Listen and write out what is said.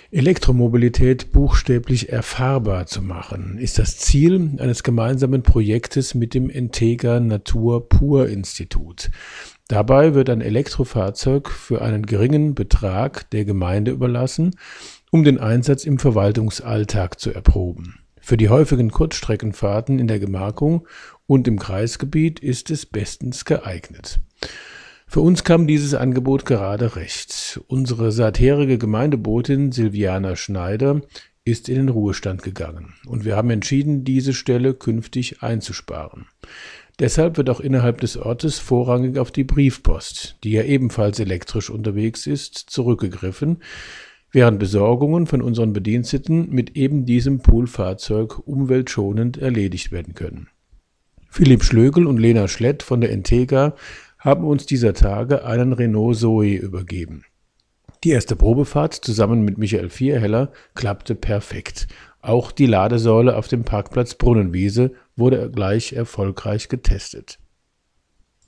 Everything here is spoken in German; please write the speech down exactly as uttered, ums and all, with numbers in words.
Elektromobilität buchstäblich erfahrbar zu machen, ist das Ziel eines gemeinsamen Projektes mit dem Entega Natur Pur Institut. Dabei wird ein Elektrofahrzeug für einen geringen Betrag der Gemeinde überlassen, um den Einsatz im Verwaltungsalltag zu erproben. Für die häufigen Kurzstreckenfahrten in der Gemarkung und im Kreisgebiet ist es bestens geeignet. Für uns kam dieses Angebot gerade recht. Unsere seitherige Gemeindebotin Silviana Schneider ist in den Ruhestand gegangen und wir haben entschieden, diese Stelle künftig einzusparen. Deshalb wird auch innerhalb des Ortes vorrangig auf die Briefpost, die ja ebenfalls elektrisch unterwegs ist, zurückgegriffen, während Besorgungen von unseren Bediensteten mit eben diesem Poolfahrzeug umweltschonend erledigt werden können. Philipp Schlögel und Lena Schlett von der Entega haben uns dieser Tage einen Renault Zoe übergeben. Die erste Probefahrt zusammen mit Michael Vierheller klappte perfekt. Auch die Ladesäule auf dem Parkplatz Brunnenwiese wurde gleich erfolgreich getestet.